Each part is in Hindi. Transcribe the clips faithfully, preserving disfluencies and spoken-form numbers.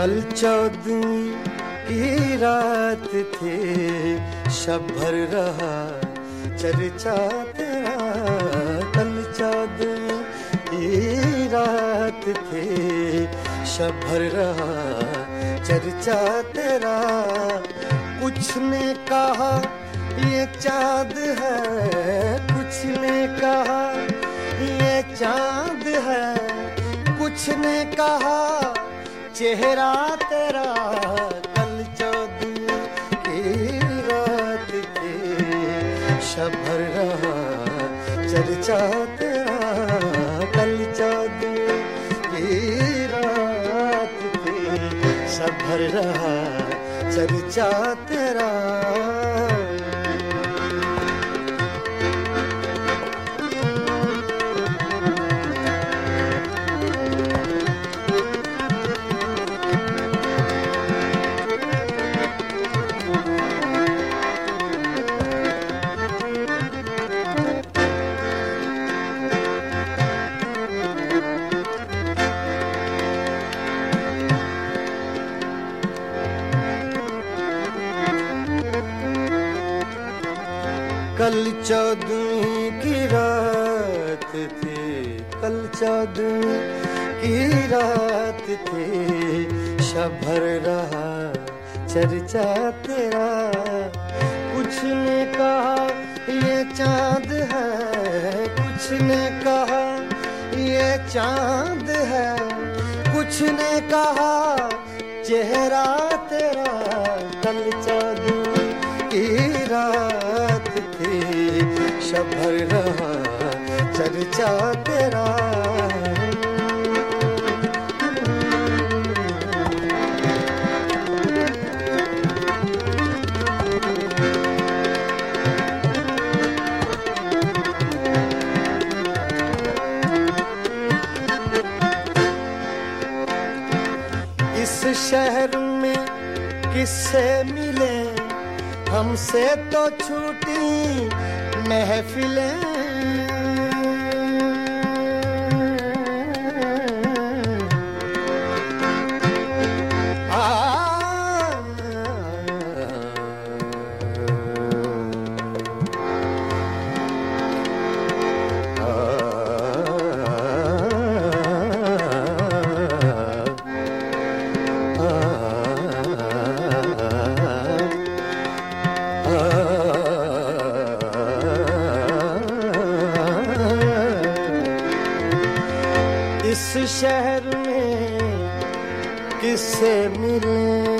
कल चौदहवीं की रात थी, शब भर रहा चर्चा तेरा। कल चौदहवीं की रात थी, शब भर रहा चर्चा तेरा। कुछ ने कहा ये चाँद है, कुछ ने कहा ये चाँद है, कुछ ने कहा चेहरा तेरा। कल चौदहवीं की रात थी, शब भर रहा चर्चा तेरा। कल चौदहवीं की रात थी, शब भर रहा चर्चा तेरा। कल चौदहवीं की रात थी, कल चौदहवीं की रात थी, शब भर रहा चर्चा तेरा। कुछ ने कहा ये चाँद है, कुछ ने कहा ये चाँद है, कुछ ने कहा चेहरा तेरा। कल चौदहवीं की रात थी, शब भर रहा चर्चा तेरा। इस शहर में किससे मिले, हमसे तो छूटी महफिलें। इस शहर में किससे मिले,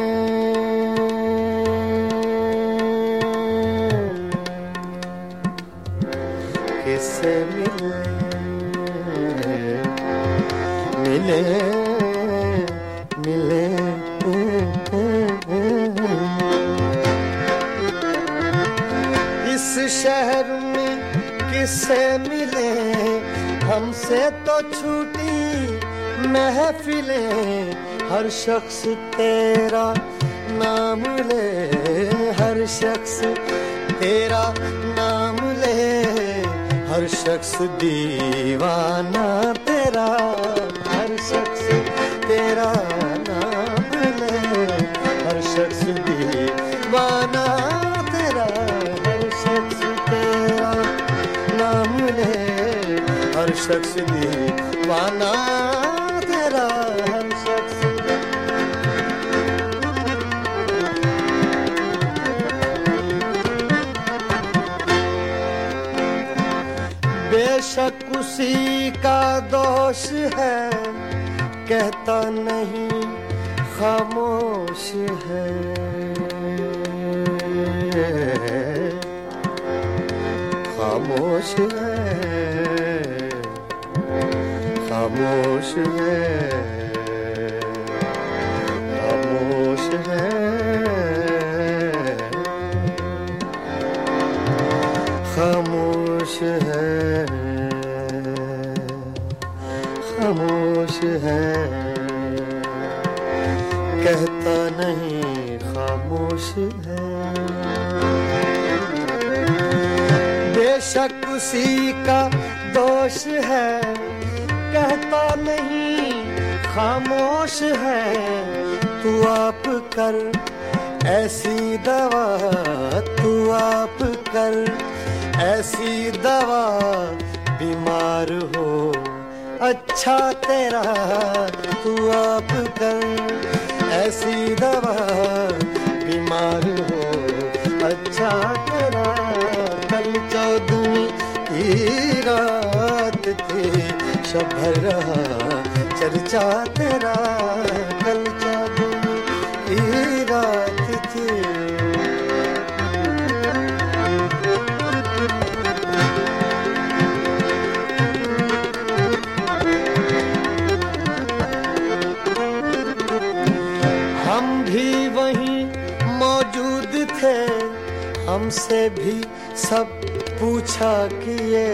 किससे मिले, मिले मिले इस शहर में किससे मिले, हमसे तो छूटी महफिलें। हर शख्स तेरा नाम ले, हर शख्स तेरा नाम ले, हर शख्स दीवाना तेरा। हर शख्स तेरा नाम ले, हर शख्स दीवाना तेरा। हर शख्स तेरा नाम ले, हर शख्स दीवाना तेरा। हर शख्स बेशक उसी का दोष है, कहता नहीं खामोश है। खामोश है, खामोश है, खामोश है, खामोश है, खामोश है, कहता नहीं खामोश है। बेशक उसी का दोष है, कहता नहीं खामोश है। तू आप कर ऐसी दवा, तू आप कर ऐसी दवा, बीमार हो अच्छा तेरा, तू आप कर ऐसी दवा, बीमार हो अच्छा तेरा। कल चौदहवीं की रात थी, शबर रहा चर्चा तेरा, कल चौदहवीं की रात थी। हम भी वहीं मौजूद थे, हमसे भी सब पूछा किए,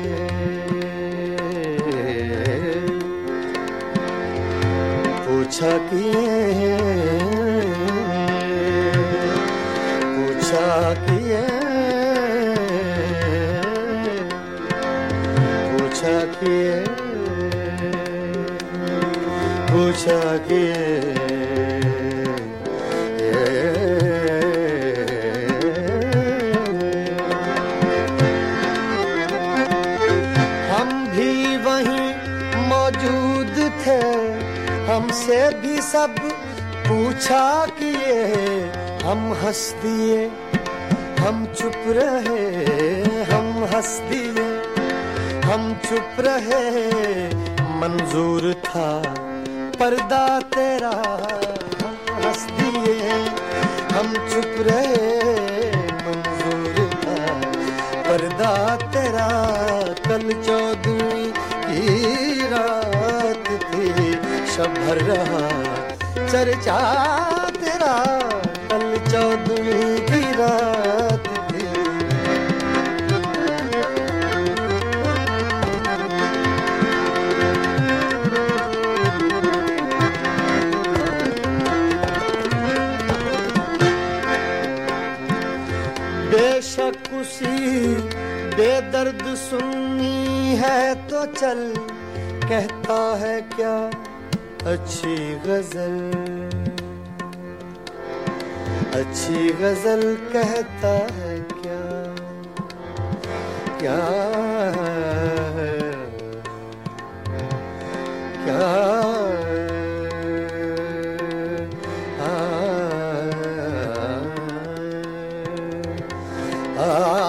पूछा किए, पूछा किए, पूछा किए, पूछा किए। मौजूद थे, हमसे भी सब पूछा किए, हम हंस दिए, हम चुप रहे, हम हंस दिए, हम चुप रहे, मंजूर था पर्दा तेरा, हम हंस दिए, हम चुप रहे, मंजूर था पर्दा तेरा। कल चौदहवीं की रात थी, शबर रहा चर्चा तेरा, कल चौदहवीं की रात थी। बेशक उसी बेदर्द सुननी है तो चल, कहता है क्या अच्छी गजल, अच्छी गजल कहता है क्या, क्या क्या आ, आ,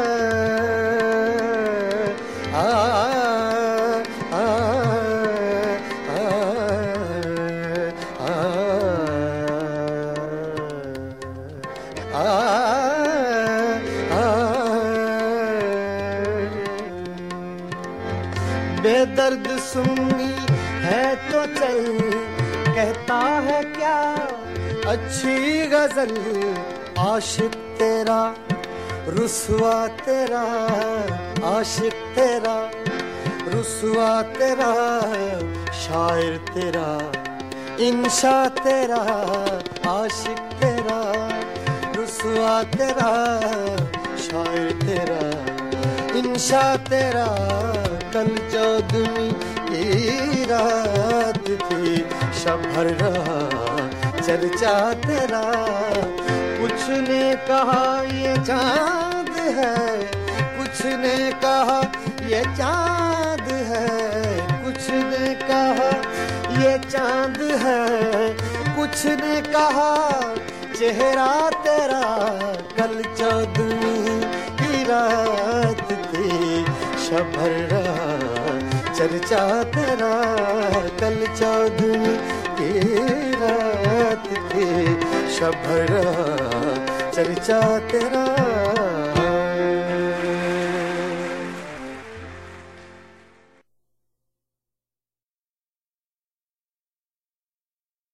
बेदर्द सुननी है तो चल, कहता है क्या अच्छी गजल, आशिक तेरा रुसवा तेरा, आशिक तेरा रुसवा तेरा, शायर तेरा इंशा तेरा, आशिक तेरा रुसवा तेरा, शायर तेरा इंशा तेरा। कल चौदहवीं की रात थी, शबर रहा चर्चा तेरा। कुछ ने कहा ये चांद है, कुछ ने कहा ये चांद है, कुछ ने कहा ये चांद है, कुछ ने कहा चेहरा तेरा। कल चौदहवीं की रात थी, शबर रहा चर्चा तेरा, कल चौदहवीं की रात थी, शबर रहा चर्चा तेरा।